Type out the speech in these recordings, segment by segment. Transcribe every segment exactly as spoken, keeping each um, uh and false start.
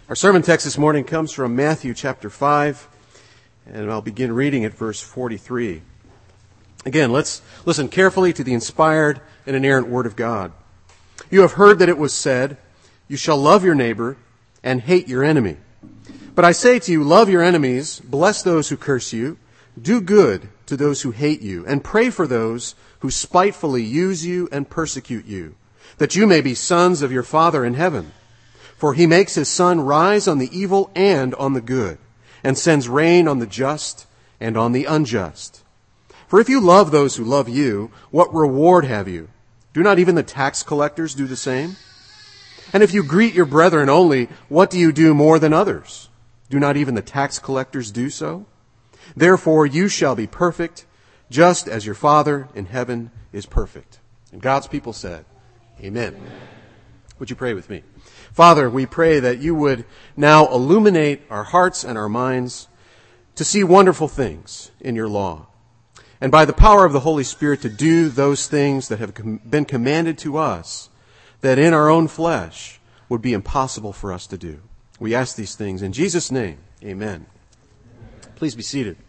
Our sermon text this morning comes from Matthew chapter five, and I'll begin reading at verse forty-three. Again, let's listen carefully to the inspired and inerrant Word of God. You have heard that it was said, "You shall love your neighbor and hate your enemy." But I say to you, love your enemies, bless those who curse you, do good to those who hate you, and pray for those who spitefully use you and persecute you, that you may be sons of your Father in heaven. For he makes his sun rise on the evil and on the good, and sends rain on the just and on the unjust. For if you love those who love you, what reward have you? Do not even the tax collectors do the same? And if you greet your brethren only, what do you do more than others? Do not even the tax collectors do so? Therefore you shall be perfect, just as your Father in heaven is perfect. And God's people said, Amen. Amen. Would you pray with me? Father, we pray that you would now illuminate our hearts and our minds to see wonderful things in your law, and by the power of the Holy Spirit to do those things that have been commanded to us that in our own flesh would be impossible for us to do. We ask these things in Jesus' name. Amen. Please be seated.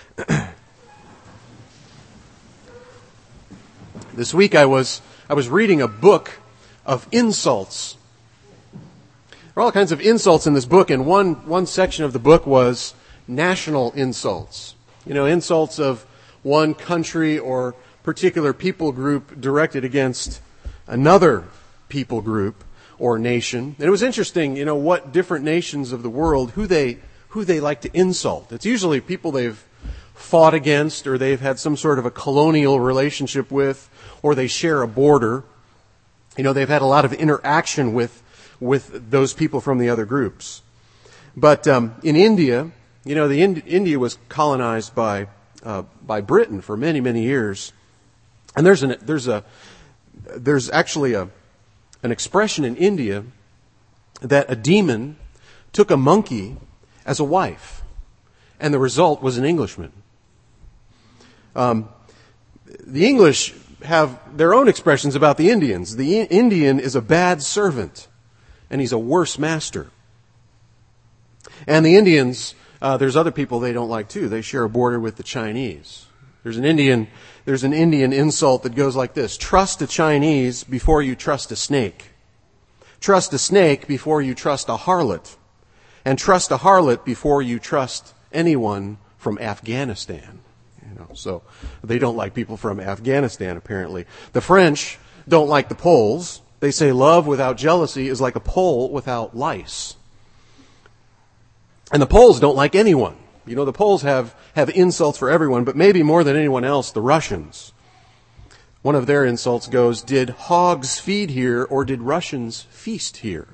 This week I was I was reading a book of insults. There are all kinds of insults in this book, and one, one section of the book was national insults. You know, insults of one country or particular people group directed against another people group or nation. And it was interesting, you know, what different nations of the world, who they who they like to insult. It's usually people they've fought against, or they've had some sort of a colonial relationship with, or they share a border. You know, they've had a lot of interaction with with those people from the other groups. But um, in India, you know, the Ind- India was colonized by uh, by Britain for many, many years. And there's an there's a there's actually a an expression in India that a demon took a monkey as a wife, and the result was an Englishman. Um, the English have their own expressions about the Indians. The I- Indian is a bad servant, and he's a worse master. And the Indians, uh, there's other people they don't like too. They share a border with the Chinese. There's an Indian, there's an Indian insult that goes like this: trust a Chinese before you trust a snake. Trust a snake before you trust a harlot. And trust a harlot before you trust anyone from Afghanistan. You know, so they don't like people from Afghanistan, apparently. The French don't like the Poles. They say love without jealousy is like a pole without lice. And the Poles don't like anyone. You know, the Poles have, have insults for everyone, but maybe more than anyone else, the Russians. One of their insults goes, did hogs feed here or did Russians feast here?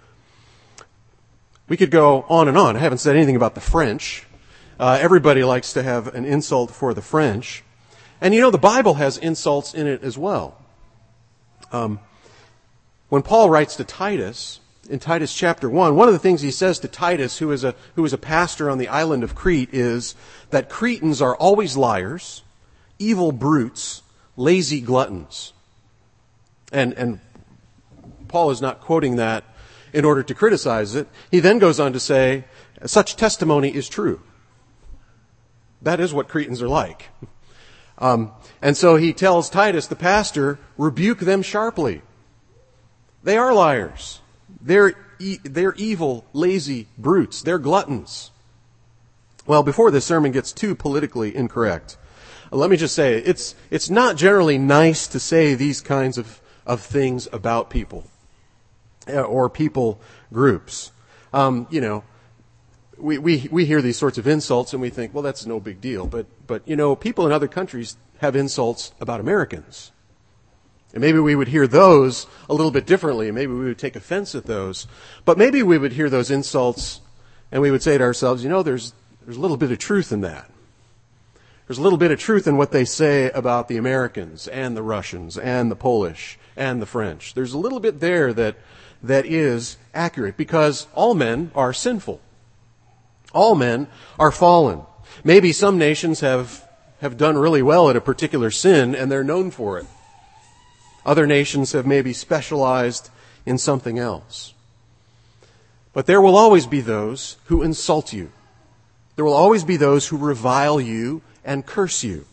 We could go on and on. I haven't said anything about the French. Uh, everybody likes to have an insult for the French. And you know, the Bible has insults in it as well. Um, when Paul writes to Titus, in Titus chapter one, one of the things he says to Titus, who is a who is a pastor on the island of Crete, is that Cretans are always liars, evil brutes, lazy gluttons. And and Paul is not quoting that in order to criticize it. He then goes on to say, such testimony is true. That is what Cretans are like. Um, and so he tells Titus, the pastor, rebuke them sharply. They are liars. They're e- they're evil, lazy brutes. They're gluttons. Well, before this sermon gets too politically incorrect, let me just say, it's it's not generally nice to say these kinds of, of things about people or people groups. Um, you know, we, we we hear these sorts of insults and we think, well, that's no big deal. But but you know, people in other countries have insults about Americans. And maybe we would hear those a little bit differently. Maybe we would take offense at those. But maybe we would hear those insults and we would say to ourselves, you know, there's there's a little bit of truth in that. There's a little bit of truth in what they say about the Americans and the Russians and the Polish and the French. There's a little bit there that that is accurate, because all men are sinful. All men are fallen. Maybe some nations have, have done really well at a particular sin and they're known for it. Other nations have maybe specialized in something else. But there will always be those who insult you. There will always be those who revile you and curse you.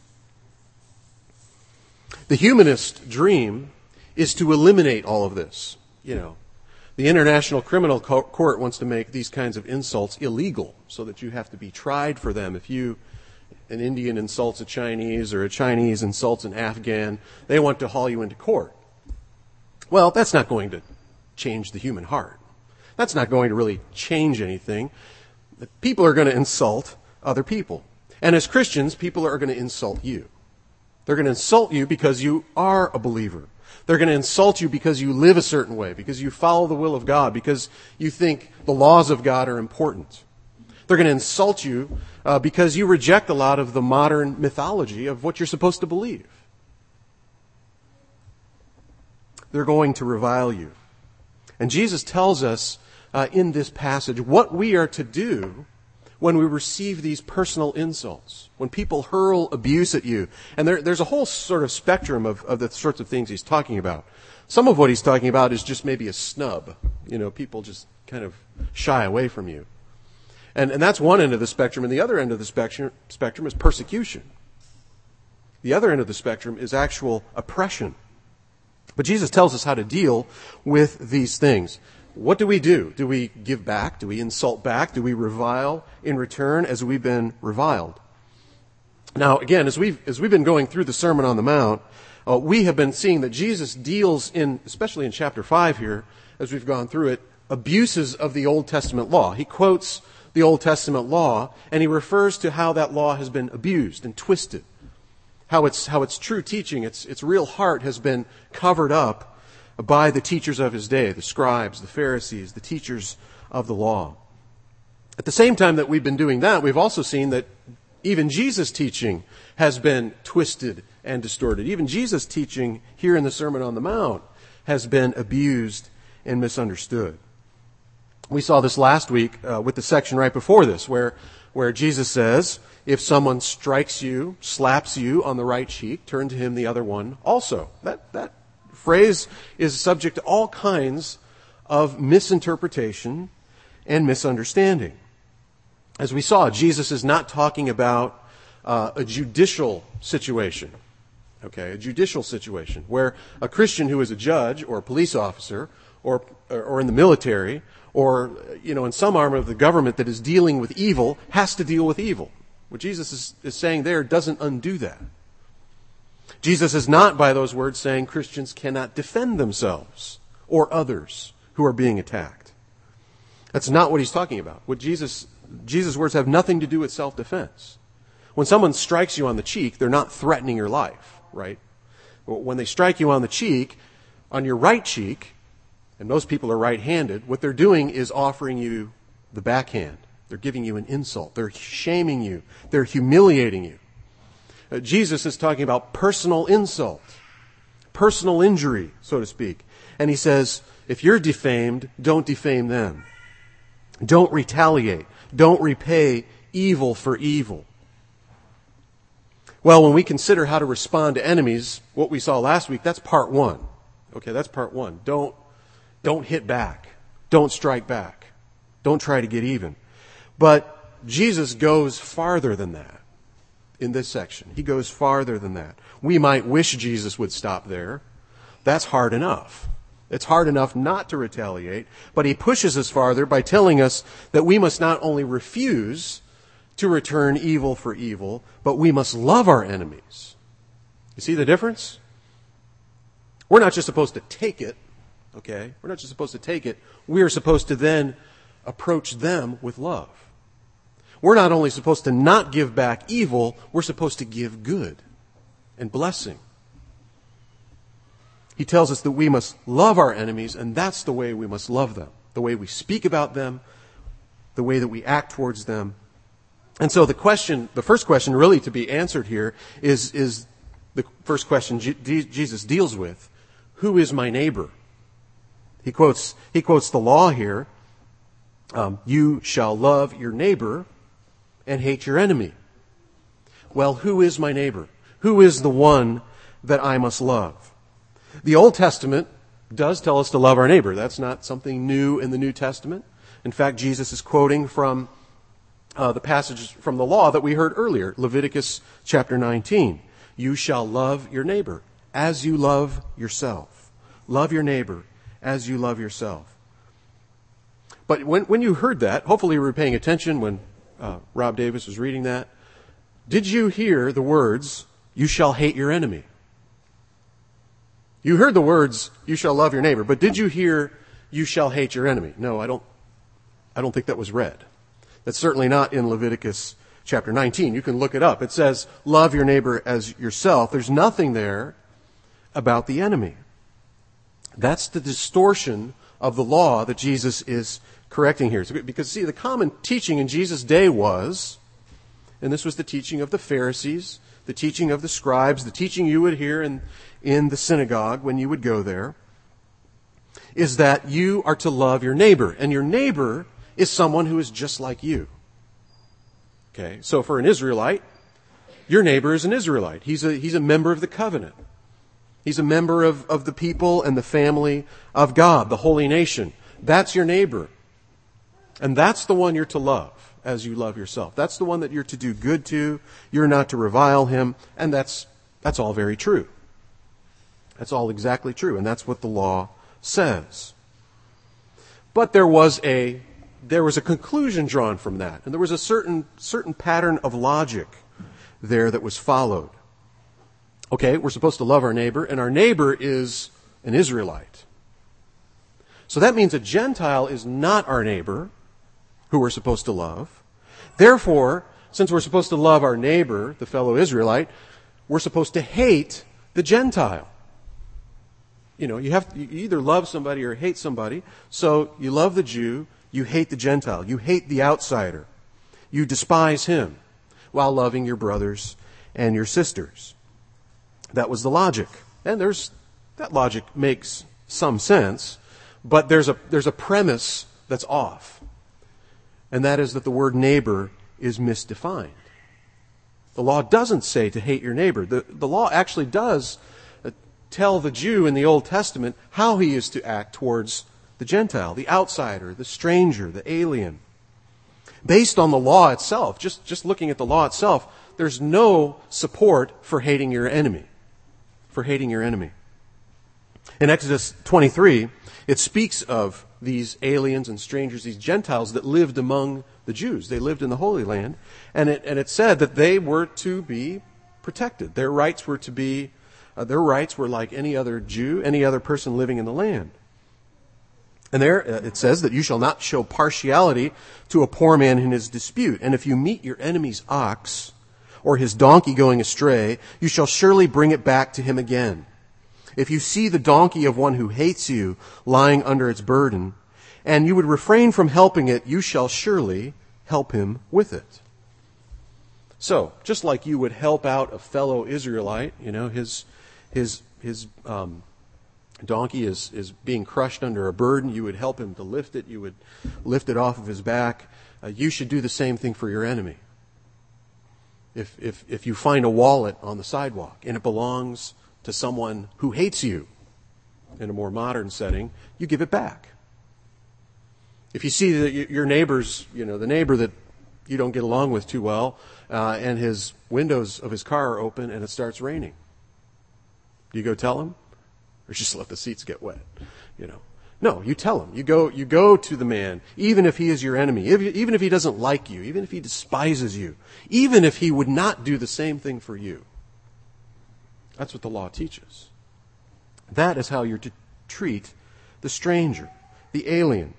The humanist dream is to eliminate all of this. You know, the International Criminal Court wants to make these kinds of insults illegal so that you have to be tried for them. If you, an Indian insults a Chinese or a Chinese insults an Afghan, they want to haul you into court. Well, that's not going to change the human heart. That's not going to really change anything. People are going to insult other people. And as Christians, people are going to insult you. They're going to insult you because you are a believer. They're going to insult you because you live a certain way, because you follow the will of God, because you think the laws of God are important. They're going to insult you uh, because you reject a lot of the modern mythology of what you're supposed to believe. They're going to revile you. And Jesus tells us uh, in this passage what we are to do when we receive these personal insults, when people hurl abuse at you. And there, there's a whole sort of spectrum of, of the sorts of things he's talking about. Some of what he's talking about is just maybe a snub. You know, people just kind of shy away from you. And, and that's one end of the spectrum. And the other end of the spectrum, spectrum is persecution. The other end of the spectrum is actual oppression. But Jesus tells us how to deal with these things. What do we do? Do we give back? Do we insult back? Do we revile in return as we've been reviled? Now, again, as we've, as we've been going through the Sermon on the Mount, uh, we have been seeing that Jesus deals in, especially in chapter five here, as we've gone through it, abuses of the Old Testament law. He quotes the Old Testament law, and he refers to how that law has been abused and twisted. How its, how its true teaching, its, its real heart has been covered up by the teachers of his day, the scribes, the Pharisees, the teachers of the law. At the same time that we've been doing that, we've also seen that even Jesus' teaching has been twisted and distorted. Even Jesus' teaching here in the Sermon on the Mount has been abused and misunderstood. We saw this last week uh, with the section right before this, where, where Jesus says, if someone strikes you, slaps you on the right cheek, turn to him the other one also. That, that phrase is subject to all kinds of misinterpretation and misunderstanding. As we saw, Jesus is not talking about uh, a judicial situation, okay, a judicial situation where a Christian who is a judge or a police officer or or in the military or, you know, in some arm of the government that is dealing with evil has to deal with evil. What Jesus is, is saying there doesn't undo that. Jesus is not, by those words, saying Christians cannot defend themselves or others who are being attacked. That's not what he's talking about. What Jesus, Jesus' words have nothing to do with self-defense. When someone strikes you on the cheek, they're not threatening your life, right? When they strike you on the cheek, on your right cheek, and most people are right-handed, what they're doing is offering you the backhand. They're giving you an insult. They're shaming you. They're humiliating you. Uh, Jesus is talking about personal insult, personal injury, so to speak. And he says, if you're defamed, don't defame them. Don't retaliate. Don't repay evil for evil. Well, when we consider how to respond to enemies, what we saw last week, that's part one. Okay, that's part one. Don't, don't hit back. Don't strike back. Don't try to get even. But Jesus goes farther than that in this section. He goes farther than that. We might wish Jesus would stop there. That's hard enough. It's hard enough not to retaliate, but he pushes us farther by telling us that we must not only refuse to return evil for evil, but we must love our enemies. You see the difference? We're not just supposed to take it, okay? We're not just supposed to take it. We are supposed to then approach them with love. We're not only supposed to not give back evil, we're supposed to give good and blessing. He tells us that we must love our enemies, and that's the way we must love them. The way we speak about them, the way that we act towards them. And so the question, the first question really to be answered here is, is the first question G- Jesus deals with. Who is my neighbor? He quotes, he quotes the law here. Um, you shall love your neighbor and hate your enemy. Well, who is my neighbor? Who is the one that I must love? The Old Testament does tell us to love our neighbor. That's not something new in the New Testament. In fact, Jesus is quoting from uh, the passage from the law that we heard earlier, Leviticus chapter nineteen. You shall love your neighbor as you love yourself. Love your neighbor as you love yourself. But when, when you heard that, hopefully you were paying attention when uh, Rob Davis was reading that. Did you hear the words, you shall hate your enemy? You heard the words, you shall love your neighbor, but did you hear, you shall hate your enemy? No, I don't, I don't think that was read. That's certainly not in Leviticus chapter nineteen. You can look it up. It says, love your neighbor as yourself. There's nothing there about the enemy. That's the distortion of the law that Jesus is correcting here. Because, see, the common teaching in Jesus' day was, and this was the teaching of the Pharisees, the teaching of the scribes, the teaching you would hear in, in the synagogue when you would go there, is that you are to love your neighbor. And your neighbor is someone who is just like you. Okay, so for an Israelite, your neighbor is an Israelite. He's a, he's a member of the covenant. He's a member of, of the people and the family of God, the holy nation. That's your neighbor. And that's the one you're to love as you love yourself. That's the one that you're to do good to. You're not to revile him. And that's, that's all very true. That's all exactly true. And that's what the law says. But there was a, there was a conclusion drawn from that. And there was a certain, certain pattern of logic there that was followed. Okay, we're supposed to love our neighbor, and our neighbor is an Israelite. So that means a Gentile is not our neighbor, who we're supposed to love. Therefore, since we're supposed to love our neighbor, the fellow Israelite, we're supposed to hate the Gentile. You know, you have to, you either love somebody or hate somebody. So you love the Jew, you hate the Gentile, you hate the outsider, you despise him, while loving your brothers and your sisters. That was the logic. And there's that logic makes some sense, but there's a there's a premise that's off. And that is that the word neighbor is misdefined. The law doesn't say to hate your neighbor. The, the law actually does tell the Jew in the Old Testament how he is to act towards the Gentile, the outsider, the stranger, the alien. Based on the law itself, just, just looking at the law itself, there's no support for hating your enemy. For hating your enemy. In Exodus twenty-three, it speaks of these aliens and strangers, these Gentiles that lived among the Jews. They lived in the Holy Land, and it, and it said that they were to be protected. Their rights were to be, uh, their rights were like any other Jew, any other person living in the land. And there uh, it says that you shall not show partiality to a poor man in his dispute. And if you meet your enemy's ox or his donkey going astray, you shall surely bring it back to him again. If you see the donkey of one who hates you lying under its burden, and you would refrain from helping it, you shall surely help him with it. So, just like you would help out a fellow Israelite, you know, his his his um, donkey is, is being crushed under a burden, you would help him to lift it, you would lift it off of his back. Uh, you should do the same thing for your enemy. If, if, if you find a wallet on the sidewalk and it belongs to someone who hates you in a more modern setting, you give it back. If you see that your neighbor's, you know, the neighbor that you don't get along with too well, uh, and his windows of his car are open and it starts raining, do you go tell him? Or just let the seats get wet? You know. No, you tell him. You go, you go to the man, even if he is your enemy, if, even if he doesn't like you, even if he despises you, even if he would not do the same thing for you. That's what the law teaches. That is how you're to treat the stranger, the alien.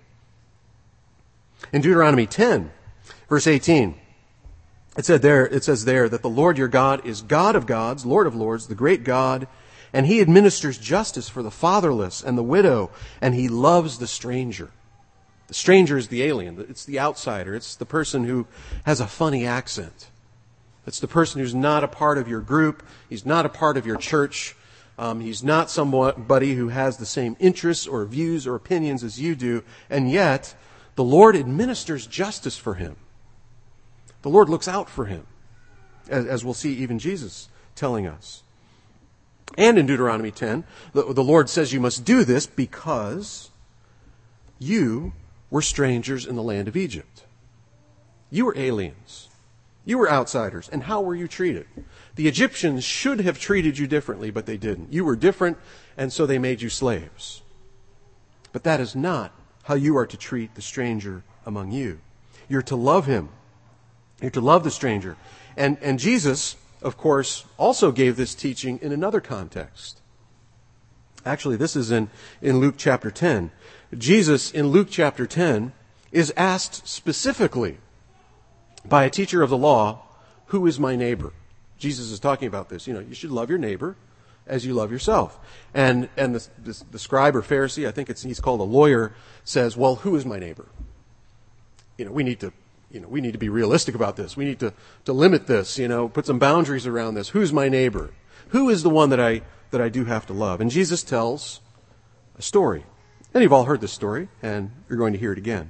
In Deuteronomy ten, verse eighteen, it said there, it says there that the Lord your God is God of gods, Lord of lords, the great God, and he administers justice for the fatherless and the widow, and he loves the stranger. The stranger is the alien. It's the outsider. It's the person who has a funny accent. It's the person who's not a part of your group. He's not a part of your church. Um, he's not somebody who has the same interests or views or opinions as you do, and yet the Lord administers justice for him. The Lord looks out for him, as, as we'll see even Jesus telling us. And in Deuteronomy ten, the, the Lord says you must do this because you were strangers in the land of Egypt. You were aliens. You were outsiders. And how were you treated? The Egyptians should have treated you differently, but they didn't. You were different, and so they made you slaves. But that is not how you are to treat the stranger among you. You're to love him. You're to love the stranger. And, and Jesus, of course, also gave this teaching in another context. Actually, this is in, in Luke chapter ten. Jesus, in Luke chapter ten, is asked specifically by a teacher of the law, who is my neighbor? Jesus is talking about this. You know, you should love your neighbor as you love yourself. And and the, the, the scribe or Pharisee, I think it's he's called a lawyer, says, well, who is my neighbor? You know, we need to, you know, we need to be realistic about this. We need to, to limit this, you know, put some boundaries around this. Who's my neighbor? Who is the one that I that I do have to love? And Jesus tells a story. And you've all heard this story, and you're going to hear it again.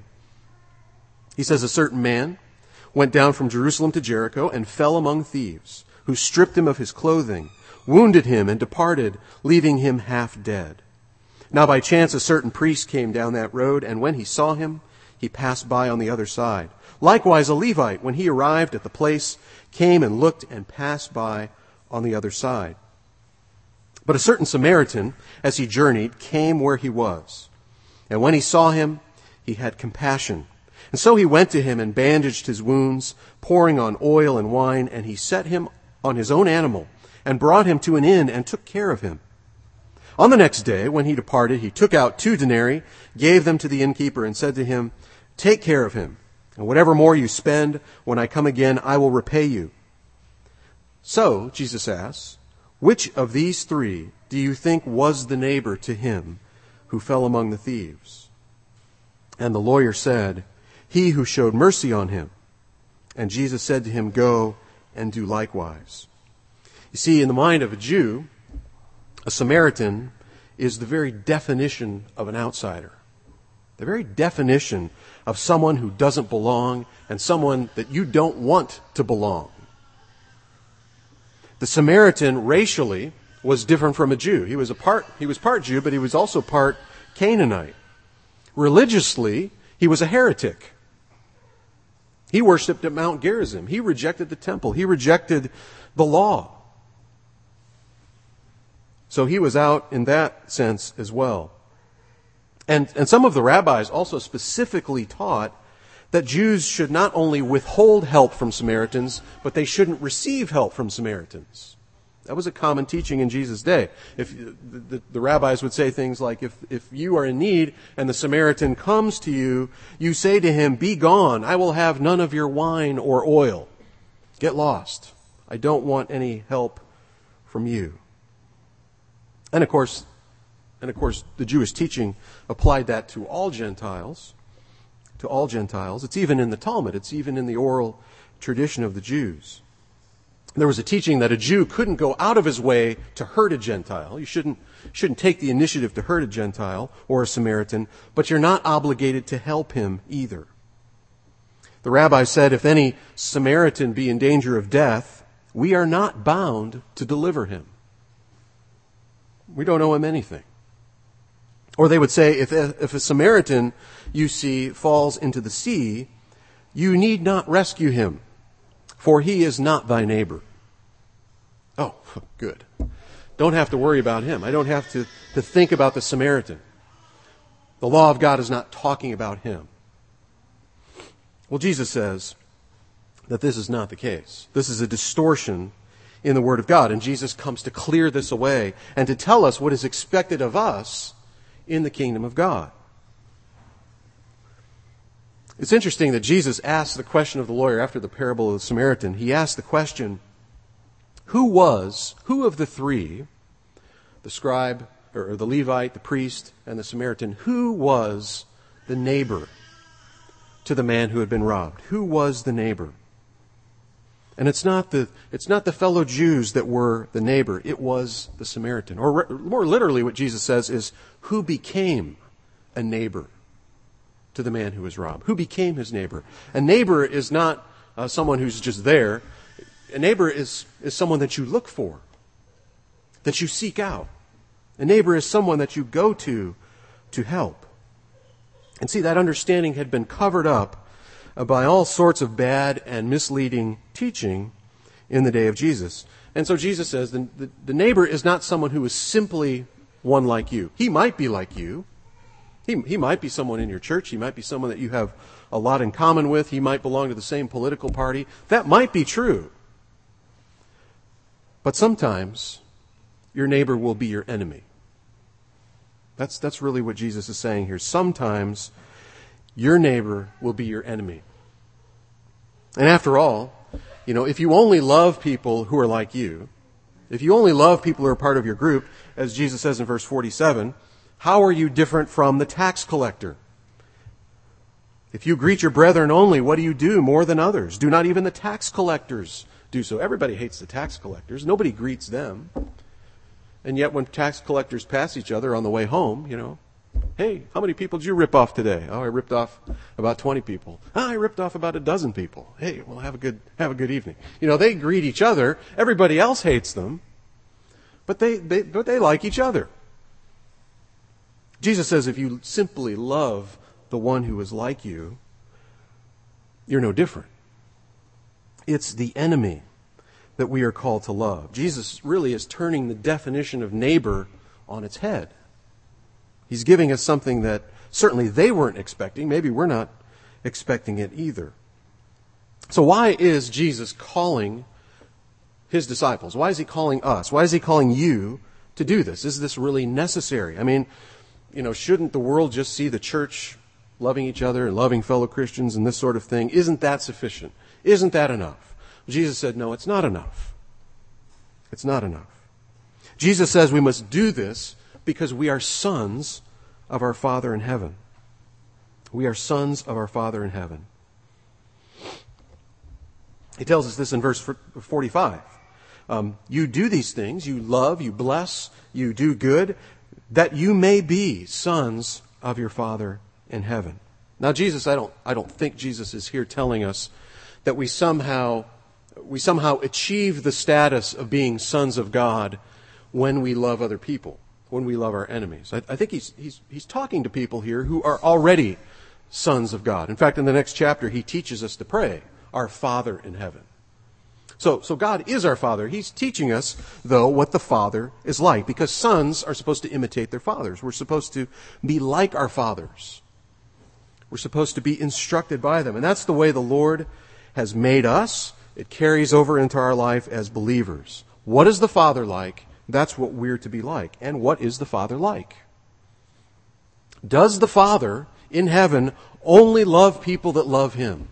He says, a certain man went down from Jerusalem to Jericho and fell among thieves, who stripped him of his clothing, wounded him, and departed, leaving him half dead. Now by chance a certain priest came down that road, and when he saw him, he passed by on the other side. Likewise a Levite, when he arrived at the place, came and looked and passed by on the other side. But a certain Samaritan, as he journeyed, came where he was. And when he saw him, he had compassion. And so he went to him and bandaged his wounds, pouring on oil and wine, and he set him on his own animal and brought him to an inn and took care of him. On the next day, when he departed, he took out two denarii, gave them to the innkeeper, and said to him, take care of him, and whatever more you spend, when I come again, I will repay you. So, Jesus asks, which of these three do you think was the neighbor to him who fell among the thieves? And the lawyer said, he who showed mercy on him. And Jesus said to him, go and do likewise. You see, in the mind of a Jew, a Samaritan is the very definition of an outsider. The very definition of someone who doesn't belong and someone that you don't want to belong. The Samaritan racially was different from a Jew. He was a part, he was part Jew, but he was also part Canaanite. Religiously, he was a heretic. He worshipped at Mount Gerizim. He rejected the temple. He rejected the law. So he was out in that sense as well. And, and some of the rabbis also specifically taught that Jews should not only withhold help from Samaritans, but they shouldn't receive help from Samaritans. That was a common teaching in Jesus' day. If the, the, the rabbis would say things like, if, if you are in need and the Samaritan comes to you, you say to him, be gone, I will have none of your wine or oil. Get lost. I don't want any help from you. And of course, and of course, the Jewish teaching applied that to all Gentiles, to all Gentiles. It's even in the Talmud. It's even in the oral tradition of the Jews. There was a teaching that a Jew couldn't go out of his way to hurt a Gentile. You shouldn't, shouldn't take the initiative to hurt a Gentile or a Samaritan, but you're not obligated to help him either. The rabbi said, if any Samaritan be in danger of death, we are not bound to deliver him. We don't owe him anything. Or they would say, if a, if a Samaritan you see falls into the sea, you need not rescue him, for he is not thy neighbor. Oh, good. Don't have to worry about him. I don't have to, to think about the Samaritan. The law of God is not talking about him. Well, Jesus says that this is not the case. This is a distortion in the Word of God. And Jesus comes to clear this away and to tell us what is expected of us in the kingdom of God. It's interesting that Jesus asked the question of the lawyer after the parable of the Samaritan. He asked the question, who was, who of the three, the scribe, or the Levite, the priest, and the Samaritan, who was the neighbor to the man who had been robbed? Who was the neighbor? And it's not the it's not the fellow Jews that were the neighbor. It was the Samaritan. Or re- more literally, what Jesus says is, who became a neighbor to the man who was robbed? Who became his neighbor? A neighbor is not uh, someone who's just there. A neighbor is, is someone that you look for, that you seek out. A neighbor is someone that you go to to help. And see, that understanding had been covered up by all sorts of bad and misleading teaching in the day of Jesus. And so Jesus says the, the, the neighbor is not someone who is simply one like you. He might be like you. He, he might be someone in your church. He might be someone that you have a lot in common with. He might belong to the same political party. That might be true. But sometimes your neighbor will be your enemy. That's, that's really what Jesus is saying here. Sometimes your neighbor will be your enemy. And after all, you know, if you only love people who are like you, if you only love people who are part of your group, as Jesus says in verse forty-seven, how are you different from the tax collector? If you greet your brethren only, what do you do more than others? Do not even the tax collectors do so? Everybody hates the tax collectors. Nobody greets them. And yet when tax collectors pass each other on the way home, you know, hey, how many people did you rip off today? Oh, I ripped off about twenty people. Oh, I ripped off about a dozen people. Hey, well, have a good have a good evening. You know, they greet each other. Everybody else hates them, but they, they but they like each other. Jesus says if you simply love the one who is like you, you're no different. It's the enemy that we are called to love. Jesus really is turning the definition of neighbor on its head. He's giving us something that certainly they weren't expecting. Maybe we're not expecting it either. So why is Jesus calling his disciples? Why is he calling us? Why is he calling you to do this? Is this really necessary? I mean, you know, shouldn't the world just see the church loving each other and loving fellow Christians and this sort of thing? Isn't that sufficient? Isn't that enough? Jesus said, no, it's not enough. It's not enough. Jesus says we must do this because we are sons of our Father in heaven. We are sons of our Father in heaven. He tells us this in verse forty-five. Um, you do these things, you love, you bless, you do good, that you may be sons of your Father in heaven. Now, Jesus, I don't, I don't think Jesus is here telling us that we somehow, we somehow achieve the status of being sons of God when we love other people, when we love our enemies. I, I think he's, he's, he's talking to people here who are already sons of God. In fact, in the next chapter, he teaches us to pray, our Father in heaven. So, so God is our Father. He's teaching us, though, what the Father is like, because sons are supposed to imitate their fathers. We're supposed to be like our fathers. We're supposed to be instructed by them. And that's the way the Lord has made us. It carries over into our life as believers. What is the Father like? That's what we're to be like. And what is the Father like? Does the Father in heaven only love people that love him?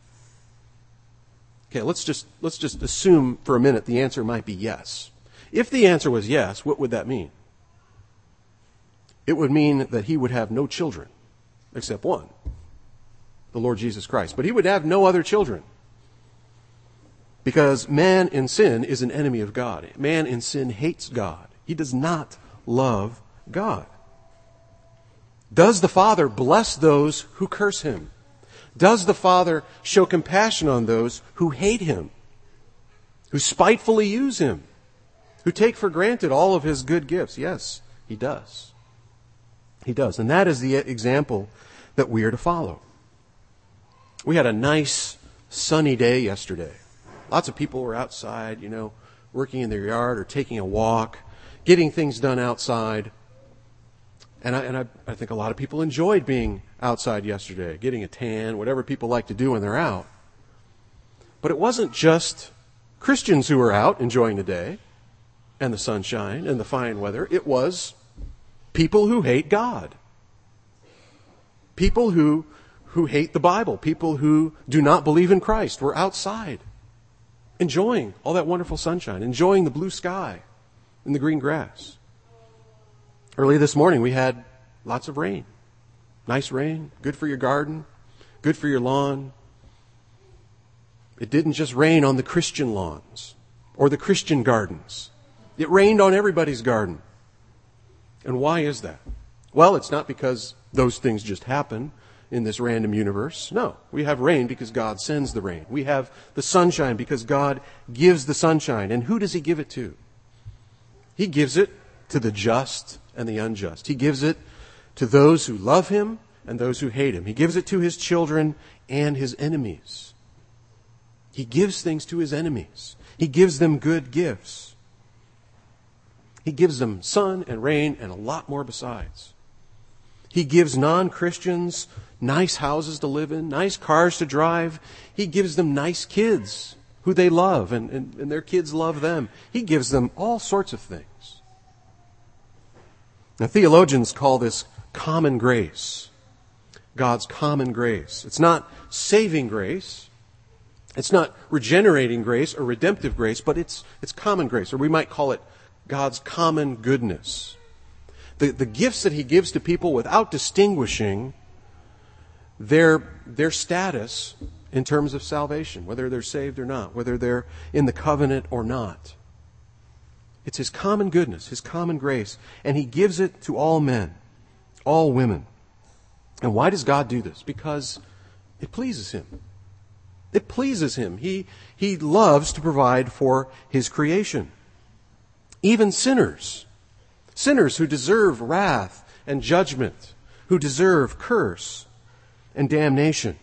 Okay, let's just let's just assume for a minute the answer might be yes. If the answer was yes, what would that mean? It would mean that he would have no children except one, the Lord Jesus Christ. But he would have no other children. Because man in sin is an enemy of God. Man in sin hates God. He does not love God. Does the Father bless those who curse him? Does the Father show compassion on those who hate him, who spitefully use him, who take for granted all of his good gifts? Yes, he does. He does. And that is the example that we are to follow. We had a nice sunny day yesterday. Lots of people were outside, you know, working in their yard or taking a walk, getting things done outside. And I, and I, I think a lot of people enjoyed being outside yesterday, getting a tan, whatever people like to do when they're out. But it wasn't just Christians who were out enjoying the day and the sunshine and the fine weather. It was people who hate God. People who, who hate the Bible. People who do not believe in Christ were outside, enjoying all that wonderful sunshine, enjoying the blue sky and the green grass. Early this morning, we had lots of rain. Nice rain, good for your garden, good for your lawn. It didn't just rain on the Christian lawns or the Christian gardens. It rained on everybody's garden. And why is that? Well, it's not because those things just happen in this random universe. No, we have rain because God sends the rain. We have the sunshine because God gives the sunshine. And who does he give it to? He gives it to the just and the unjust. He gives it to those who love him, and those who hate him. He gives it to his children and his enemies. He gives things to his enemies. He gives them good gifts. He gives them sun and rain and a lot more besides. He gives non-Christians nice houses to live in, nice cars to drive. He gives them nice kids who they love, and, and, and their kids love them. He gives them all sorts of things. Now, theologians call this common grace. God's common grace. It's not saving grace. It's not regenerating grace or redemptive grace, but it's it's common grace, or we might call it God's common goodness. The, the gifts that he gives to people without distinguishing their, their status in terms of salvation, whether they're saved or not, whether they're in the covenant or not. It's his common goodness, his common grace, and he gives it to all men, all women. And why does God do this? Because it pleases him. It pleases him. He, he loves to provide for his creation. Even sinners, sinners who deserve wrath and judgment, who deserve curse and damnation.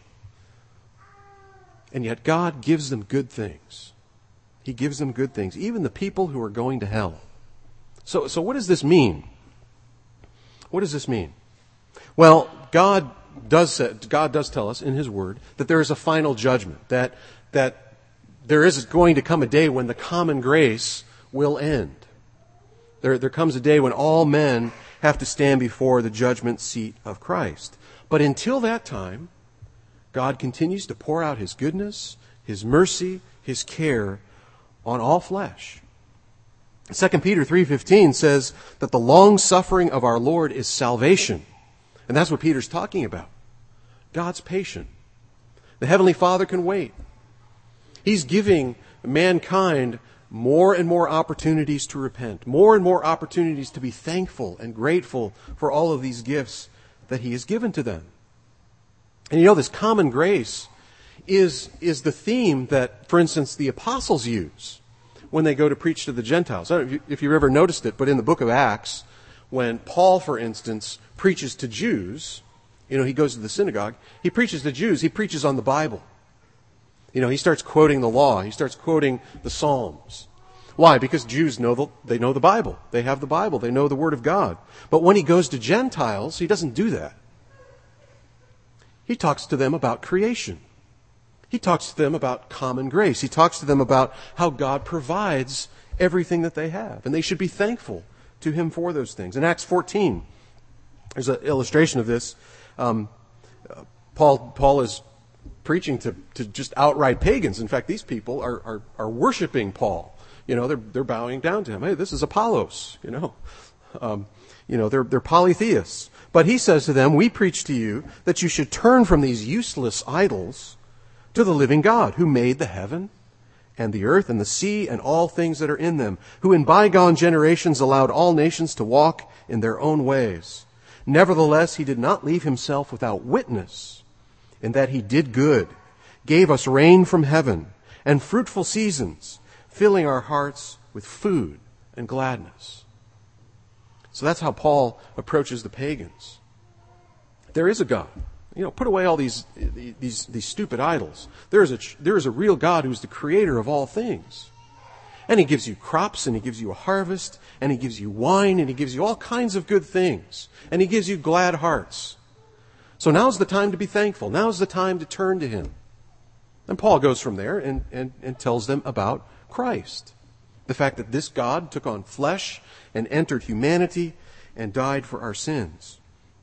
And yet God gives them good things. He gives them good things, even the people who are going to hell. So, so what does this mean? What does this mean? Well, God does say, God does tell us in his word that there is a final judgment, that, that there is going to come a day when the common grace will end. There, there comes a day when all men have to stand before the judgment seat of Christ. But until that time, God continues to pour out his goodness, his mercy, his care on all flesh. Second Peter three fifteen says that the long suffering of our Lord is salvation. And that's what Peter's talking about. God's patient. The Heavenly Father can wait. He's giving mankind more and more opportunities to repent, more and more opportunities to be thankful and grateful for all of these gifts that he has given to them. And you know, this common grace is, is the theme that, for instance, the apostles use when they go to preach to the Gentiles. I don't know if, you, if you've ever noticed it, but in the book of Acts, when Paul, for instance, preaches to Jews, you know, he goes to the synagogue, he preaches to Jews, he preaches on the Bible. You know, he starts quoting the law. He starts quoting the Psalms. Why? Because Jews know the, they know the Bible. They have the Bible. They know the Word of God. But when he goes to Gentiles, he doesn't do that. He talks to them about creation. He talks to them about common grace. He talks to them about how God provides everything that they have. And they should be thankful to him for those things. In Acts fourteen, there's an illustration of this. Um, uh, Paul, Paul is preaching to, to just outright pagans. In fact, these people are, are, are worshiping Paul. You know, they're, they're bowing down to him. Hey, this is Apollos, you know. Um, you know, they're, they're polytheists. But he says to them, we preach to you that you should turn from these useless idols to the living God, who made the heaven and the earth and the sea and all things that are in them, who in bygone generations allowed all nations to walk in their own ways. Nevertheless, he did not leave himself without witness, in that he did good, gave us rain from heaven, and fruitful seasons, filling our hearts with food and gladness. So that's how Paul approaches the pagans. There is a God. You know, put away all these these these stupid idols. There is a there is a real God who's the creator of all things. And he gives you crops, and he gives you a harvest, and he gives you wine, and he gives you all kinds of good things. And he gives you glad hearts. So now's the time to be thankful. Now's the time to turn to him. And Paul goes from there and, and, and tells them about Christ. The fact that this God took on flesh and entered humanity and died for our sins.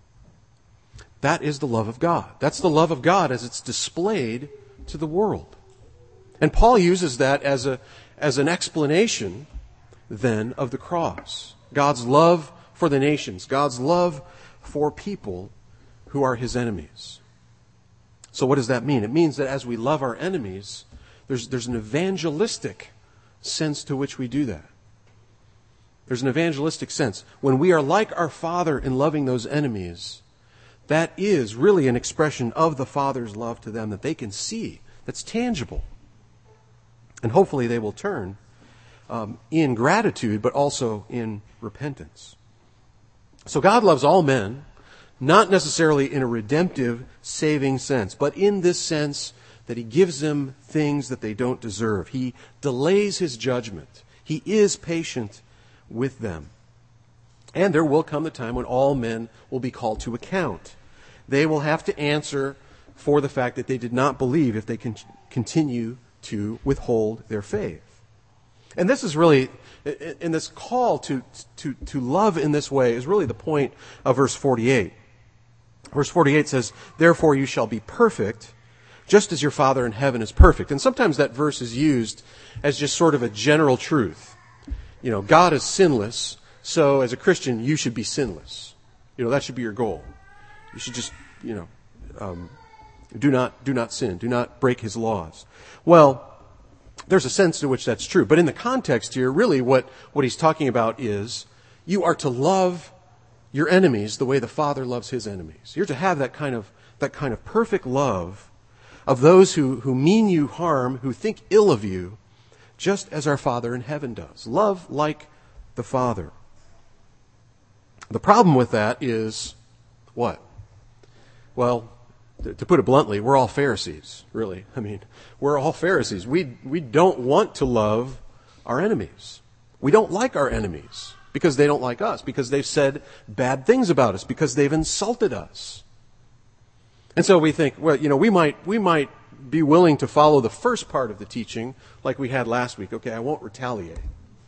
That is the love of God. That's the love of God as it's displayed to the world. And Paul uses that as a as an explanation then of the cross. God's love for the nations. God's love for people who are his enemies. So what does that mean? It means that as we love our enemies, there's, there's an evangelistic sense to which we do that. There's an evangelistic sense. When we are like our Father in loving those enemies, that is really an expression of the Father's love to them that they can see, that's tangible. And hopefully they will turn um, in gratitude, but also in repentance. So God loves all men, Not necessarily in a redemptive, saving sense, but in this sense that he gives them things that they don't deserve. He delays his judgment. He is patient with them. And there will come the time when all men will be called to account. They will have to answer for the fact that they did not believe if they can continue to withhold their faith. And this is really, in this call to, to, to love in this way is really the point of verse forty-eight. Verse forty-eight says, "Therefore you shall be perfect, just as your Father in heaven is perfect." And sometimes that verse is used as just sort of a general truth. You know, God is sinless, so as a Christian, you should be sinless. You know, that should be your goal. You should just, you know, um, do not do not sin. Do not break his laws. Well, there's a sense to which that's true. But in the context here, really what, what he's talking about is you are to love your enemies the way the Father loves his enemies. You're to have that kind of that kind of perfect love of those who, who mean you harm, who think ill of you, just as our Father in heaven does. Love like the Father. The problem with that is what? Well, to put it bluntly, we're all Pharisees, really. I mean, we're all Pharisees. We we don't want to love our enemies. We don't like our enemies because they don't like us, because they've said bad things about us, because they've insulted us. And so we think, well, you know, we might we might be willing to follow the first part of the teaching like we had last week. Okay, I won't retaliate.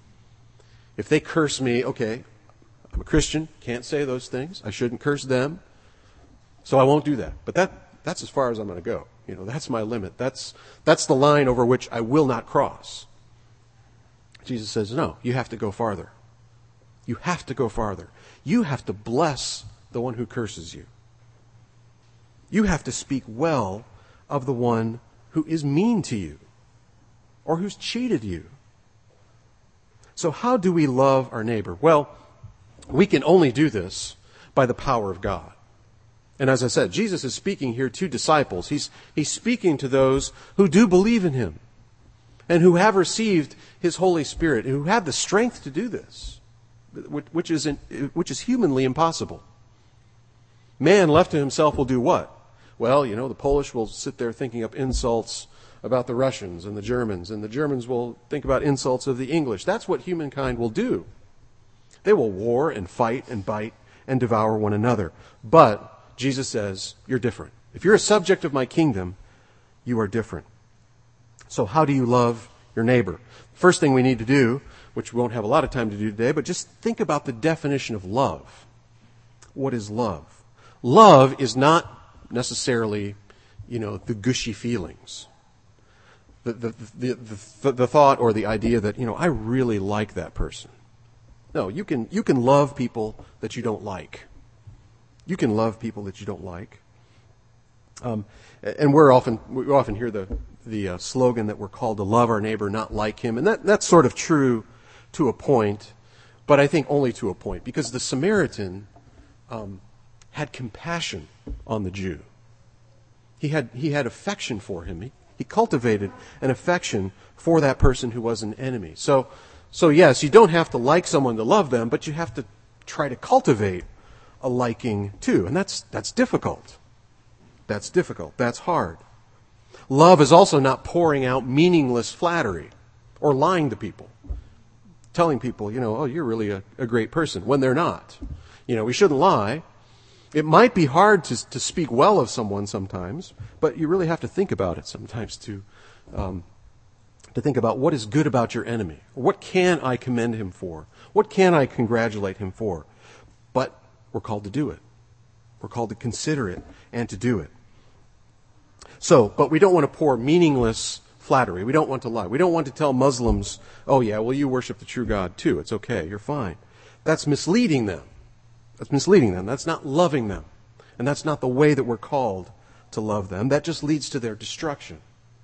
If they curse me, okay, I'm a Christian, can't say those things. I shouldn't curse them. So I won't do that. But that that's as far as I'm going to go. You know, that's my limit. That's that's the line over which I will not cross. Jesus says, no, you have to go farther. You have to go farther. You have to bless the one who curses you. You have to speak well of the one who is mean to you or who's cheated you. So how do we love our neighbor? Well, we can only do this by the power of God. And as I said, Jesus is speaking here to disciples. He's, he's speaking to those who do believe in him and who have received his Holy Spirit, and who have the strength to do this, which is, which is humanly impossible. Man left to himself will do what? Well, you know, the Polish will sit there thinking up insults about the Russians and the Germans, and the Germans will think about insults of the English. That's what humankind will do. They will war and fight and bite and devour one another. But Jesus says, you're different. If you're a subject of my kingdom, you are different. So how do you love your neighbor? First thing we need to do, which we won't have a lot of time to do today, but just think about the definition of love. What is love? Love is not necessarily, you know, the gushy feelings. The, the, the, the, the thought or the idea that, you know, I really like that person. No, you can, you can love people that you don't like. You can love people that you don't like. Um, and we're often, we often hear the, the uh, slogan that we're called to love our neighbor, not like him. And that, that's sort of true to a point, but I think only to a point, because the Samaritan um, had compassion on the Jew. He had, he had affection for him. He, he cultivated an affection for that person who was an enemy. So, so yes, you don't have to like someone to love them, but you have to try to cultivate a liking too. And that's, that's difficult. That's difficult. That's hard. Love is also not pouring out meaningless flattery or lying to people. Telling people, you know, oh, you're really a, a great person, when they're not. You know, we shouldn't lie. It might be hard to to speak well of someone sometimes, but you really have to think about it sometimes to um, to think about what is good about your enemy. What can I commend him for? What can I congratulate him for? But we're called to do it. We're called to consider it and to do it. So, but we don't want to pour meaningless flattery. We don't want to lie. We don't want to tell Muslims, oh yeah, well you worship the true God too. It's okay. You're fine. That's misleading them. That's misleading them. That's not loving them. And that's not the way that we're called to love them. That just leads to their destruction.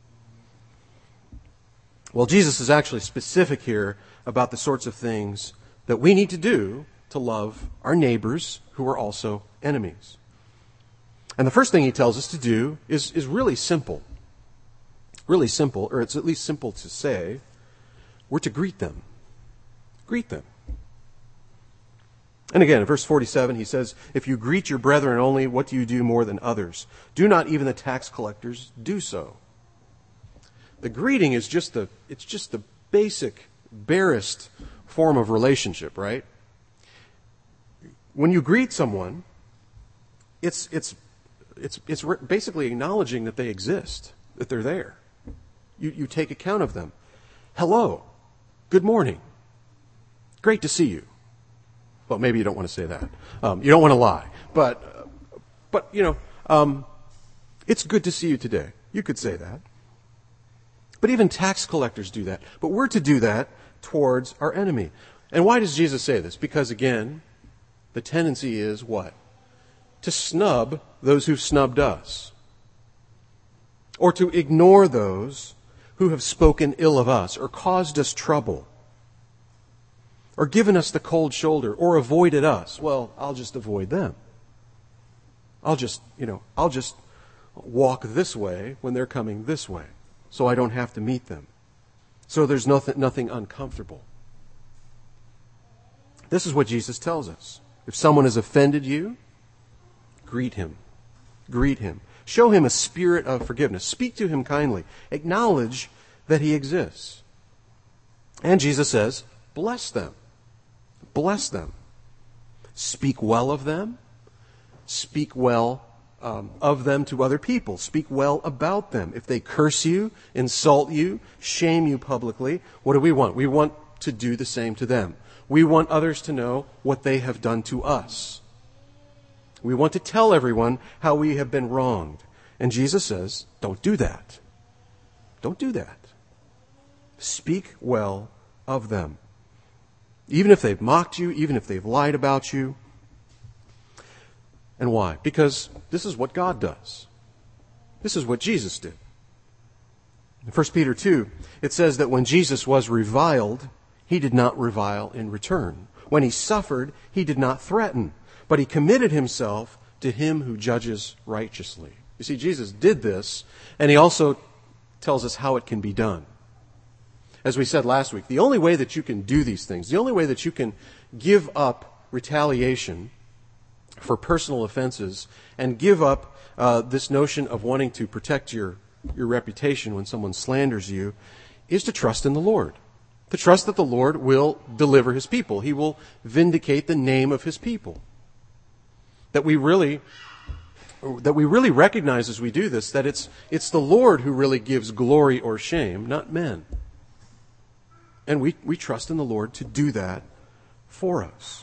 Well, Jesus is actually specific here about the sorts of things that we need to do to love our neighbors who are also enemies. And the first thing he tells us to do is, is really simple. Really simple, or it's at least simple to say. We're to greet them. Greet them. And again, in verse forty-seven, he says, if you greet your brethren only, what do you do more than others? Do not even the tax collectors do so? The greeting is just the, it's just the basic, barest form of relationship, right? When you greet someone, it's, it's, it's, it's basically acknowledging that they exist, that they're there. You, you take account of them. Hello. Good morning. Great to see you. Well, maybe you don't want to say that. Um, you don't want to lie. But, uh, but you know, um, it's good to see you today. You could say that. But even tax collectors do that. But we're to do that towards our enemy. And why does Jesus say this? Because, again, the tendency is what? To snub those who've snubbed us. Or to ignore those who have spoken ill of us or caused us trouble. Or given us the cold shoulder, or avoided us. Well, I'll just avoid them. I'll just, you know, I'll just walk this way when they're coming this way, so I don't have to meet them. So there's nothing, nothing uncomfortable. This is what Jesus tells us. If someone has offended you, greet him. Greet him. Show him a spirit of forgiveness. Speak to him kindly. Acknowledge that he exists. And Jesus says, bless them. Bless them. Speak well of them. Speak well um, of them to other people. Speak well about them. If they curse you, insult you, shame you publicly, what do we want? We want to do the same to them. We want others to know what they have done to us. We want to tell everyone how we have been wronged. And Jesus says, don't do that. Don't do that. Speak well of them. Even if they've mocked you, even if they've lied about you. And why? Because this is what God does. This is what Jesus did. In First Peter two, it says that when Jesus was reviled, he did not revile in return. When he suffered, he did not threaten, but he committed himself to him who judges righteously. You see, Jesus did this, and he also tells us how it can be done. As we said last week, the only way that you can do these things, the only way that you can give up retaliation for personal offenses and give up uh, this notion of wanting to protect your, your reputation when someone slanders you, is to trust in the Lord. To trust that the Lord will deliver his people. He will vindicate the name of his people. That we really, that we really recognize as we do this, that it's, it's the Lord who really gives glory or shame, not men. And we, we trust in the Lord to do that for us.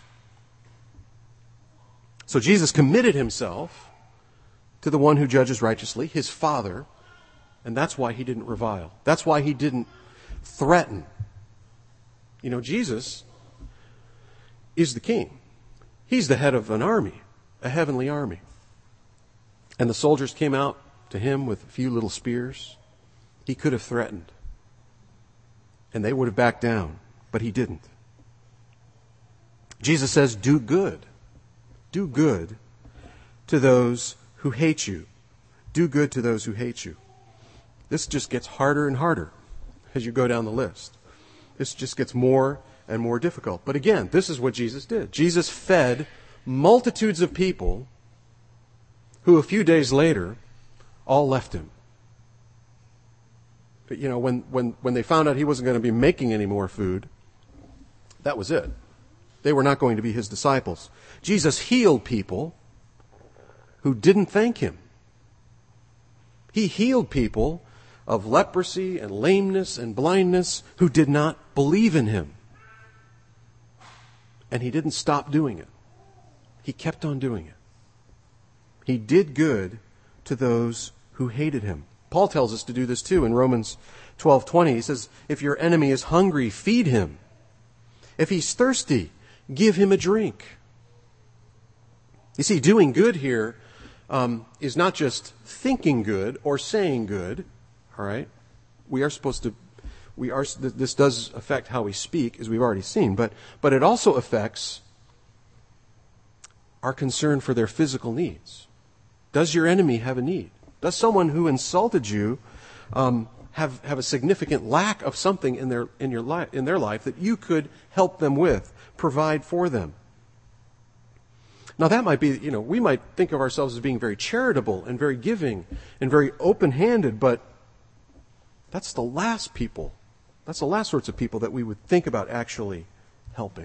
So Jesus committed himself to the one who judges righteously, his Father, and that's why he didn't revile. That's why he didn't threaten. You know, Jesus is the king. He's the head of an army, a heavenly army. And the soldiers came out to him with a few little spears. He could have threatened. And they would have backed down, but he didn't. Jesus says, do good. Do good to those who hate you. Do good to those who hate you. This just gets harder and harder as you go down the list. This just gets more and more difficult. But again, this is what Jesus did. Jesus fed multitudes of people who a few days later all left him. You know, when, when, when they found out he wasn't going to be making any more food, that was it. They were not going to be his disciples. Jesus healed people who didn't thank him. He healed people of leprosy and lameness and blindness who did not believe in him. And he didn't stop doing it. He kept on doing it. He did good to those who hated him. Paul tells us to do this too in Romans twelve twenty. He says, if your enemy is hungry, feed him. If he's thirsty, give him a drink. You see, doing good here um, is not just thinking good or saying good. All right, we are supposed to. We are. This does affect how we speak, as we've already seen, but but it also affects our concern for their physical needs. Does your enemy have a need? Does someone who insulted you um, have have a significant lack of something in their in your life in their life that you could help them with, provide for them? Now that might be, you know, we might think of ourselves as being very charitable and very giving and very open-handed, but that's the last people, that's the last sorts of people that we would think about actually helping.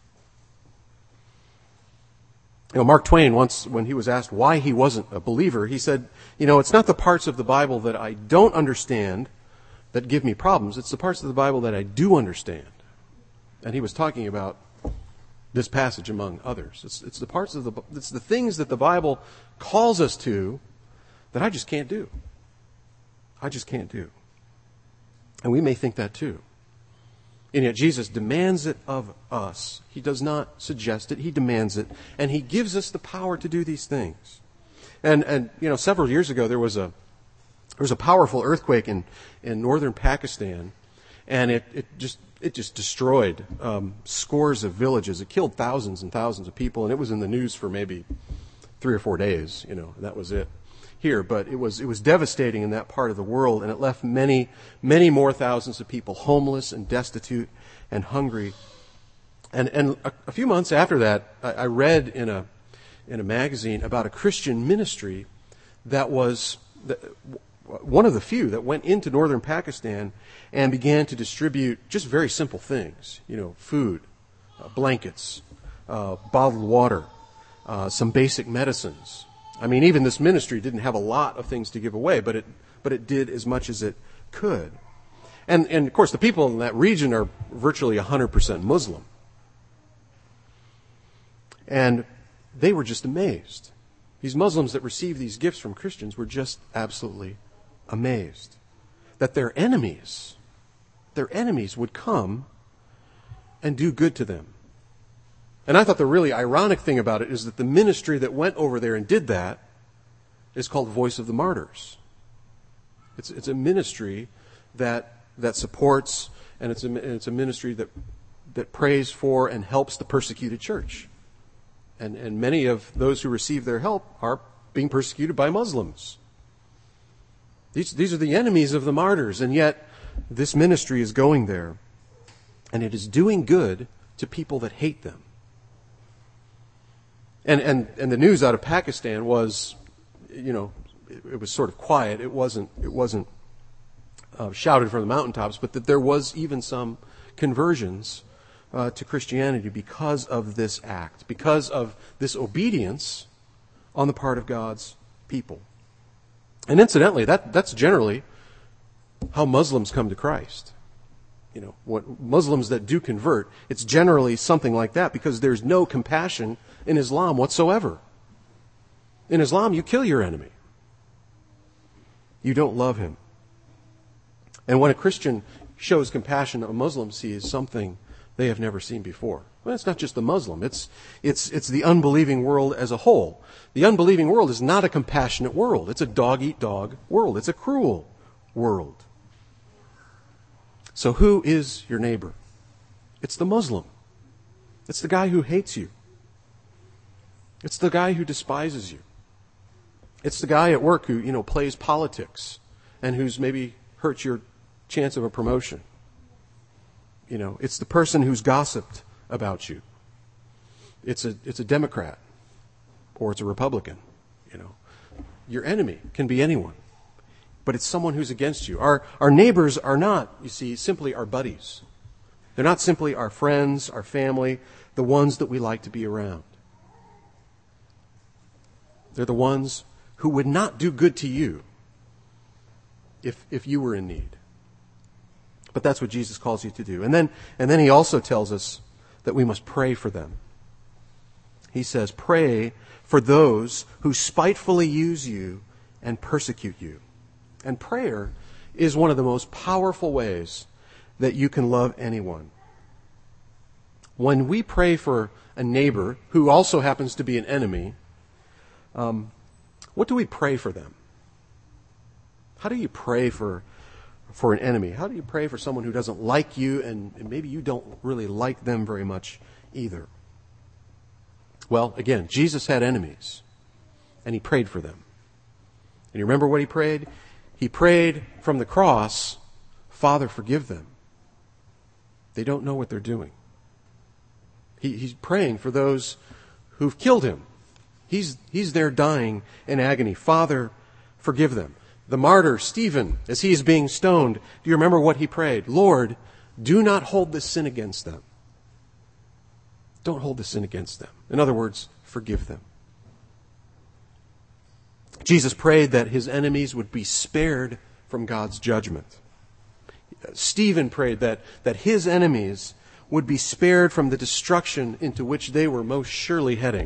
You know, Mark Twain once, when he was asked why he wasn't a believer, he said, you know, it's not the parts of the Bible that I don't understand that give me problems. It's the parts of the Bible that I do understand. And he was talking about this passage among others. It's, it's the parts of the, it's the things that the Bible calls us to that I just can't do. I just can't do. And we may think that too. And yet Jesus demands it of us. He does not suggest it. He demands it. And He gives us the power to do these things. And, and you know, several years ago there was a there was a powerful earthquake in, in northern Pakistan. And it, it just it just destroyed um, scores of villages. It killed thousands and thousands of people. And it was in the news for maybe three or four days. You know, that was it here. But it was it was devastating in that part of the world, and it left many, many more thousands of people homeless and destitute and hungry. And and a, a few months after that, I, I read in a in a magazine about a Christian ministry that was the, one of the few that went into northern Pakistan and began to distribute just very simple things, you know, food, uh, blankets, uh, bottled water, uh, some basic medicines. I mean, even this ministry didn't have a lot of things to give away, but it but it did as much as it could. And and of course, the people in that region are virtually one hundred percent Muslim. And they were just amazed. These Muslims that received these gifts from Christians were just absolutely amazed that their enemies, their enemies would come and do good to them. And I thought the really ironic thing about it is that the ministry that went over there and did that is called Voice of the Martyrs. It's it's a ministry that that supports, and it's a it's a ministry that that prays for and helps the persecuted church. And and many of those who receive their help are being persecuted by Muslims. These these are the enemies of the martyrs, and yet this ministry is going there, and it is doing good to people that hate them. And and and the news out of Pakistan was, you know, it, it was sort of quiet. It wasn't it wasn't uh, shouted from the mountaintops, but that there was even some conversions uh, to Christianity because of this act, because of this obedience on the part of God's people. And incidentally, that that's generally how Muslims come to Christ. You know, what Muslims that do convert, it's generally something like that, because there's no compassion in Islam whatsoever. In Islam, you kill your enemy. You don't love him. And when a Christian shows compassion, a Muslim sees something they have never seen before. Well, it's not just the Muslim. It's, it's, it's the unbelieving world as a whole. The unbelieving world is not a compassionate world. It's a dog-eat-dog world. It's a cruel world. So who is your neighbor? It's the Muslim. It's the guy who hates you. It's the guy who despises you. It's the guy at work who, you know, plays politics and who's maybe hurt your chance of a promotion. You know, it's the person who's gossiped about you. It's a it's a Democrat or it's a Republican, you know. Your enemy can be anyone. But it's someone who's against you. Our our neighbors are not, you see, simply our buddies. They're not simply our friends, our family, the ones that we like to be around. They're the ones who would not do good to you if if you were in need. But that's what Jesus calls you to do. And then and then he also tells us that we must pray for them. He says, pray for those who spitefully use you and persecute you. And prayer is one of the most powerful ways that you can love anyone. When we pray for a neighbor who also happens to be an enemy, um, what do we pray for them? How do you pray for for an enemy? How do you pray for someone who doesn't like you, and, and maybe you don't really like them very much either? Well, again, Jesus had enemies, and he prayed for them. And you remember what he prayed? He prayed from the cross, Father, forgive them. They don't know what they're doing. He, he's praying for those who've killed him, He's, he's there dying in agony. Father, forgive them. The martyr, Stephen, as he is being stoned, do you remember what he prayed? Lord, do not hold this sin against them. Don't hold this sin against them. In other words, forgive them. Jesus prayed that his enemies would be spared from God's judgment. Stephen prayed that, that his enemies would be spared from the destruction into which they were most surely heading.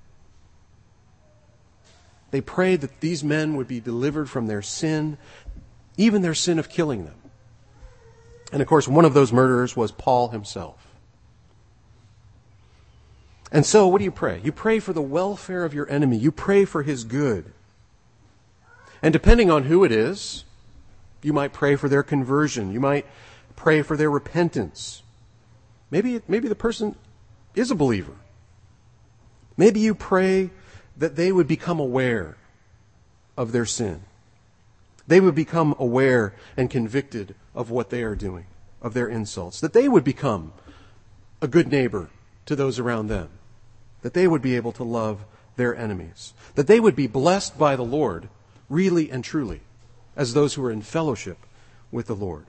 They prayed that these men would be delivered from their sin, even their sin of killing them. And of course, one of those murderers was Paul himself. And so, what do you pray? You pray for the welfare of your enemy. You pray for his good. And depending on who it is, you might pray for their conversion. You might pray for their repentance. Maybe, maybe the person is a believer. Maybe you pray that they would become aware of their sin. They would become aware and convicted of what they are doing, of their insults. That they would become a good neighbor to those around them. That they would be able to love their enemies. That they would be blessed by the Lord, really and truly, as those who are in fellowship with the Lord.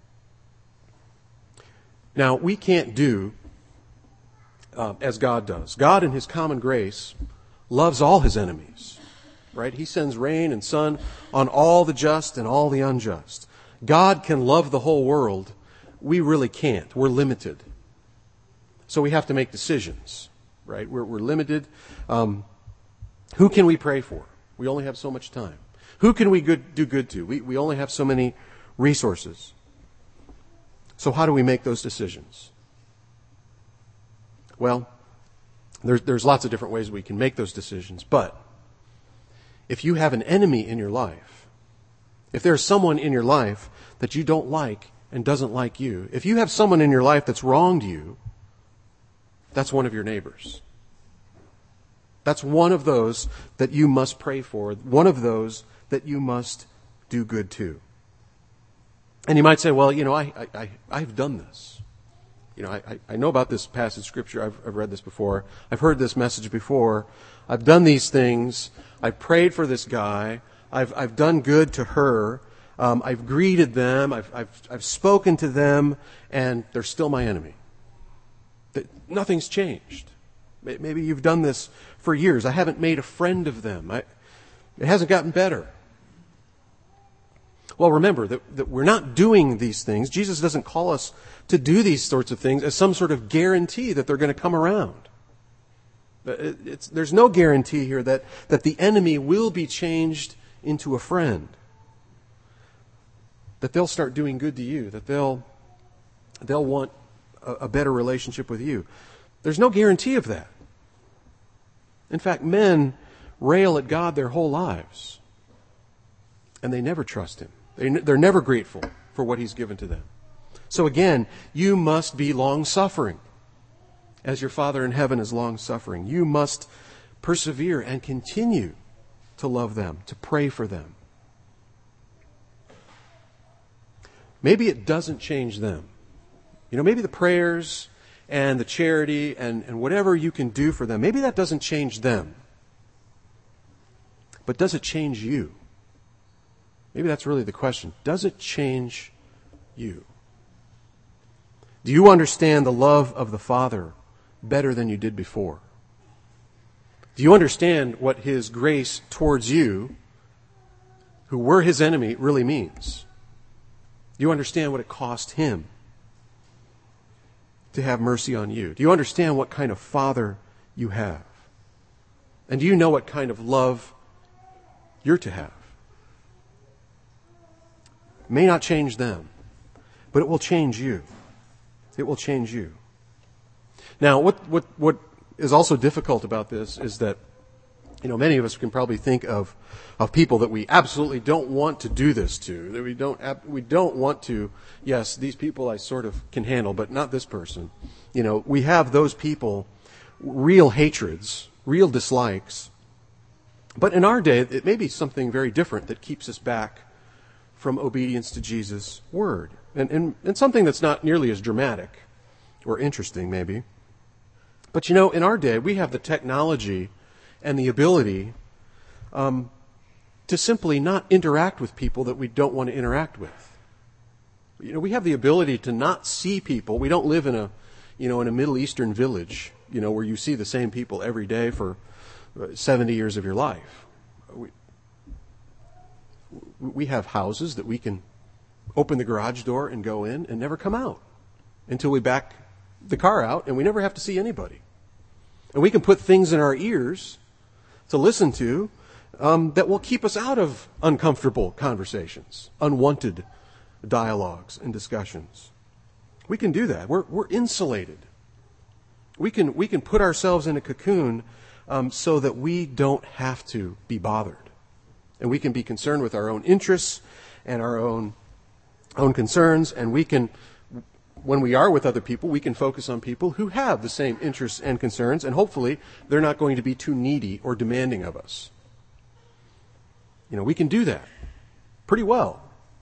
Now, we can't do uh, as God does. God, in his common grace, loves all his enemies. Right? He sends rain and sun on all the just and all the unjust. God can love the whole world. We really can't. We're limited. So we have to make decisions. Right? We're, we're limited. Um, who can we pray for? We only have so much time. Who can we good, do good to? We, we only have so many resources. So how do we make those decisions? Well, there's, there's lots of different ways we can make those decisions. But if you have an enemy in your life, if there's someone in your life that you don't like and doesn't like you, if you have someone in your life that's wronged you, that's one of your neighbors. That's one of those that you must pray for, one of those that you must do good to. And you might say, well, you know, I, I, I've done this. You know, I, I know about this passage of Scripture. I've, I've read this before. I've heard this message before. I've done these things. I've prayed for this guy. I've, I've done good to her. Um, I've greeted them. I've, I've, I've spoken to them, and they're still my enemy. Nothing's changed. Maybe you've done this for years. I haven't made a friend of them. I, it hasn't gotten better. Well, remember that, that we're not doing these things. Jesus doesn't call us to do these sorts of things as some sort of guarantee that they're going to come around. It, it's, there's no guarantee here that, that the enemy will be changed into a friend. That they'll start doing good to you. That they'll, they'll want a, a better relationship with you. There's no guarantee of that. In fact, men rail at God their whole lives. And they never trust him. They, they're never grateful for what he's given to them. So again, you must be long-suffering, as your Father in heaven is long-suffering. You must persevere and continue to love them, to pray for them. Maybe it doesn't change them. You know, maybe the prayers and the charity and, and whatever you can do for them, maybe that doesn't change them. But does it change you? Maybe that's really the question. Does it change you? Do you understand the love of the Father better than you did before? Do you understand what his grace towards you, who were his enemy, really means? Do you understand what it cost him to have mercy on you? Do you understand what kind of Father you have? And do you know what kind of love you're to have? It may not change them, but it will change you. It will change you. Now, what, what, what is also difficult about this is that, you know, many of us can probably think of, of people that we absolutely don't want to do this to, that we don't, we don't want to, yes, these people I sort of can handle, but not this person. You know, we have those people, real hatreds, real dislikes. But in our day, it may be something very different that keeps us back from obedience to Jesus' word. And, and, and something that's not nearly as dramatic or interesting, maybe. But you know, in our day, we have the technology and the ability um, to simply not interact with people that we don't want to interact with. You know, we have the ability to not see people. We don't live in a, you know, in a Middle Eastern village, you know, where you see the same people every day for seventy years of your life. We, we have houses that we can open the garage door and go in and never come out until we back the car out, and we never have to see anybody. And we can put things in our ears to listen to um, that will keep us out of uncomfortable conversations, unwanted dialogues and discussions. We can do that. We're we're insulated. We can we can put ourselves in a cocoon um, so that we don't have to be bothered, and we can be concerned with our own interests and our own own concerns, and we can, when we are with other people, we can focus on people who have the same interests and concerns, and hopefully they're not going to be too needy or demanding of us. You know, we can do that pretty well.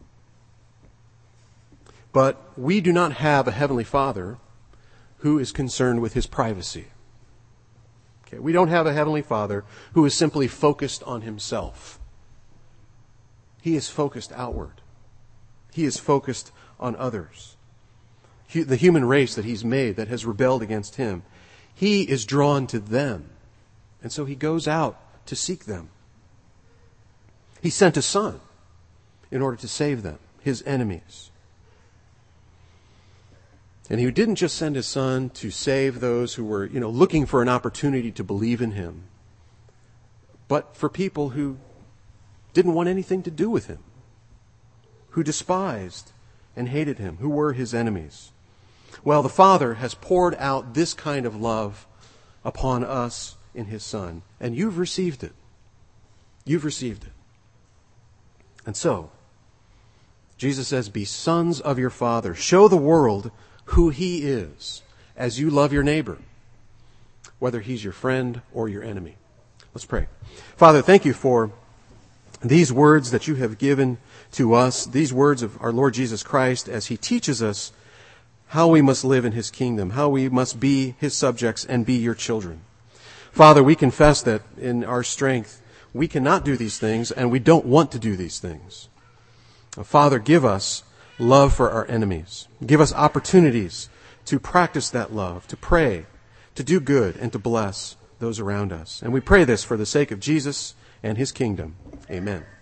But we do not have a Heavenly Father who is concerned with his privacy. Okay, we don't have a Heavenly Father who is simply focused on himself. He is focused outward. He is focused on others. He, the human race that he's made that has rebelled against him, he is drawn to them. And so he goes out to seek them. He sent a son in order to save them, his enemies. And he didn't just send his son to save those who were, you know, looking for an opportunity to believe in him, but for people who didn't want anything to do with him, who despised and hated him, who were his enemies. Well, the Father has poured out this kind of love upon us in his Son, and you've received it. You've received it. And so, Jesus says, be sons of your Father. Show the world who he is as you love your neighbor, whether he's your friend or your enemy. Let's pray. Father, thank you for these words that you have given to us, these words of our Lord Jesus Christ as he teaches us how we must live in his kingdom, how we must be his subjects and be your children. Father, we confess that in our strength we cannot do these things, and we don't want to do these things. Father, give us love for our enemies. Give us opportunities to practice that love, to pray, to do good, and to bless those around us. And we pray this for the sake of Jesus and his kingdom. Amen.